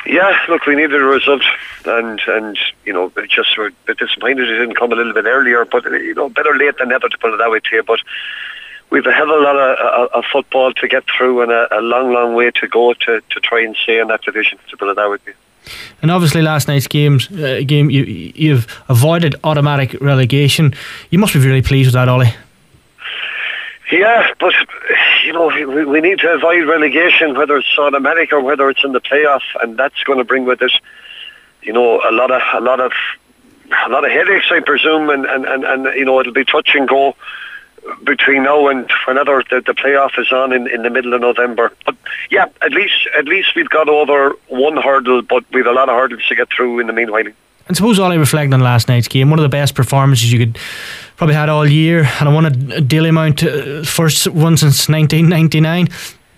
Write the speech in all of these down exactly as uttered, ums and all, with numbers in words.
Yeah, look, we needed a result, and and you know, it just we're a bit disappointed it didn't come a little bit earlier. But you know, better late than never, to put it that way to you. But we've a hell of a lot of, of, of football to get through, and a, a long, long way to go to, to try and stay in that division, to put it that way to you. And obviously, last night's games uh, game, you you've avoided automatic relegation. You must be really pleased with that, Ollie. Yeah, but you know, we, we need to avoid relegation, whether it's automatic or whether it's in the playoff, and that's going to bring with it, you know, a lot of a lot of a lot of headaches, I presume, and and, and, and you know, it'll be touch and go between now and whenever the, the playoff is on in, in the middle of November. But yeah, at least at least we've got over one hurdle, but we've a lot of hurdles to get through in the meanwhile. And suppose, Ollie, reflecting on last night's game, one of the best performances you could probably had all year, and I won a daily amount uh, first one since nineteen ninety-nine.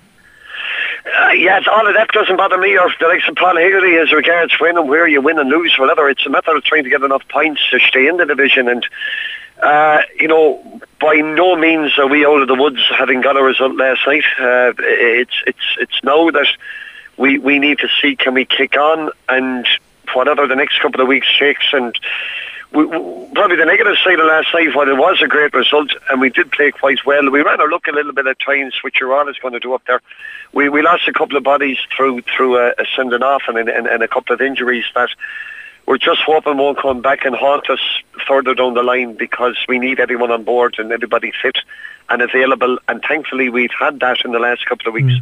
Uh, yeah, all of that doesn't bother me, or the likes of Paul Higgley as regards when and where you win and lose, whatever. It's a matter of trying to get enough points to stay in the division, and uh, you know, by no means are we out of the woods having got a result last night. Uh, it's it's it's now that we we need to see, can we kick on, and whatever the next couple of weeks takes. And we, we, probably the negative side of last night, while it was a great result and we did play quite well, we ran our luck a little bit at times, which you're always going to do up there. We we lost a couple of bodies through through a, a sending off and, and, and a couple of injuries that we're just hoping won't come back and haunt us further down the line, because we need everyone on board and everybody fit and available, and thankfully we've had that in the last couple of weeks. Mm.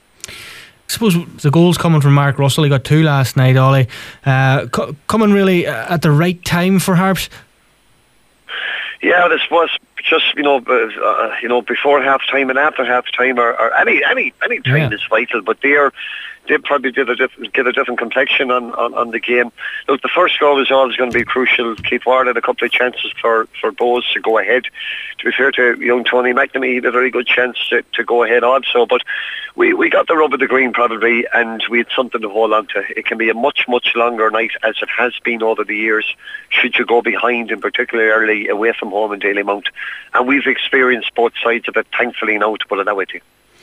I suppose the goals coming from Mark Russell, he got two last night, Ollie, uh, co- coming really at the right time for Harps. Yeah, this was just, you know, uh, you know, before half time and after half time, or, or any any any time yeah. is vital. But they're they probably did a different, get a different complexion on, on, on the game. Look, the first goal was always going to be crucial. Keith Ward had a couple of chances for for Bowes to go ahead. To be fair to young Tony McNamee, he had a very good chance to, to go ahead also. But we, we got the rub of the green probably, and we had something to hold on to. It can be a much, much longer night, as it has been over the years, should you go behind, in particular early away from home in Dalymount. And we've experienced both sides of it, thankfully, now, to put it that way to you.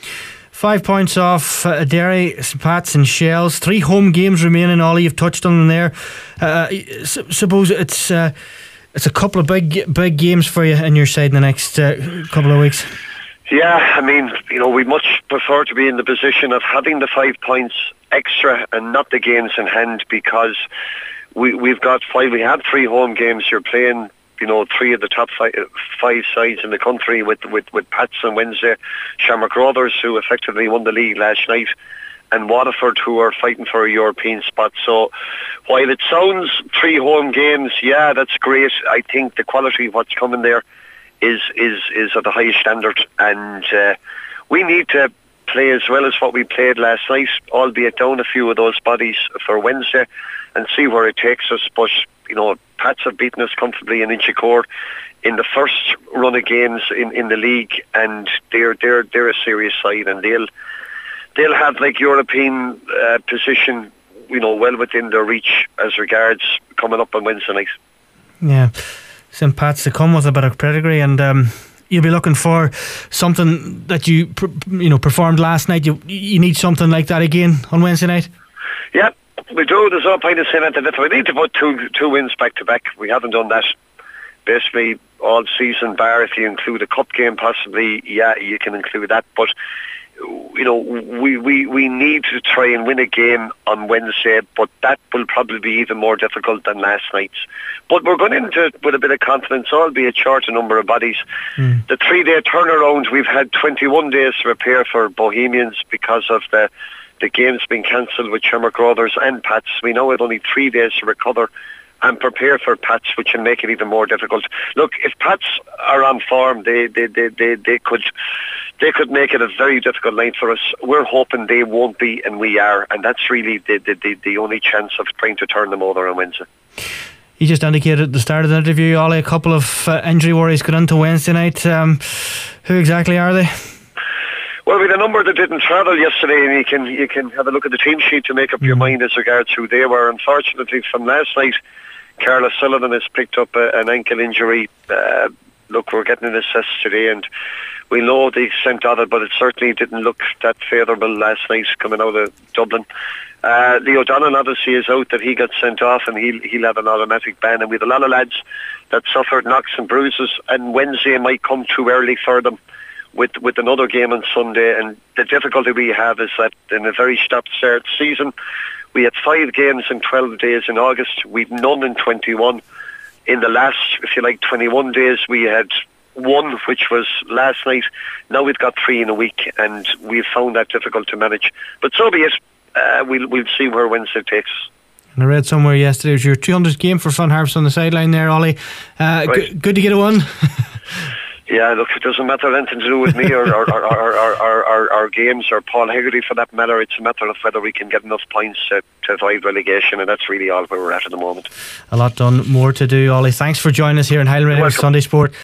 Five points off uh, Derry, Saint Pat's and Shells. Three home games remaining, Ollie, you've touched on them there. Uh, su- suppose it's uh, it's a couple of big big games for you in your side in the next uh, couple of weeks. Yeah, I mean, you know, we'd much prefer to be in the position of having the five points extra and not the games in hand, because we, we've got five, we had three home games. You're playing, you know, three of the top five, five sides in the country with, with, with Pats on Wednesday, Shamrock Rovers, who effectively won the league last night, and Waterford, who are fighting for a European spot. So while it sounds three home games, yeah, that's great. I think the quality of what's coming there is is, is of the highest standard, and uh, we need to play as well as what we played last night, albeit down a few of those bodies for Wednesday, and see where it takes us. But you know, Pats have beaten us comfortably in Inchicore in the first run of games in, in the league, and they're they're they're a serious side, and they'll they'll have like European uh, position, you know, well within their reach as regards coming up on Wednesday night. Yeah, Saint Pat's to come with a bit of pedigree, and um, you'll be looking for something that you you know performed last night. You you need something like that again on Wednesday night. Yeah. We do. There's no point in saying that. We need to put two two wins back to back. We haven't done that basically all season, bar if you include a cup game possibly. Yeah, you can include that. But you know, we, we, we need to try and win a game on Wednesday, but that will probably be even more difficult than last night's. But we're going into it with a bit of confidence, albeit short a number of bodies. Mm. The three-day turnaround, we've had twenty-one days to prepare for Bohemians because of the the games being cancelled with Shamrock Rovers and Pats. We know it's only three days to recover and prepare for Pats, which can make it even more difficult. Look, if Pats are on form, they they, they, they, they could they could make it a very difficult night for us. We're hoping they won't be, and we are, and that's really the the, the, the only chance of trying to turn them over on Wednesday. You just indicated at the start of the interview, Ollie, a couple of uh, injury worries going into Wednesday night. Um, who exactly are they? Well, we had a number that didn't travel yesterday, and you can you can have a look at the team sheet to make up mm. your mind as regards who they were. Unfortunately, from last night, Carla Sullivan has picked up a, an ankle injury. Uh, look, we're getting an assist today, and we know the extent of it, but it certainly didn't look that favourable last night coming out of Dublin. Uh, Leo Donnan obviously is out, that he got sent off, and he'll, he'll have an automatic ban. And we had a lot of lads that suffered knocks and bruises, and Wednesday might come too early for them with with another game on Sunday. And the difficulty we have is that in a very stop-start season, we had five games in twelve days in August. We've none in twenty-one. In the last, if you like, twenty-one days, we had one, which was last night. Now we've got three in a week, and we've found that difficult to manage. But so be it. Uh, we'll we'll see where Wednesday takes us. And I read somewhere yesterday it was your two hundredth game for Fun Harps on the sideline there, Ollie. Uh, right. g- good to get a one. Yeah, look, it doesn't matter anything to do with me or our, our, our, our, our, our games or Paul Hegarty for that matter. It's a matter of whether we can get enough points to, to avoid relegation, and that's really all where we're at at the moment. A lot done, more to do, Ollie. Thanks for joining us here in Highland Radio Sunday Sport.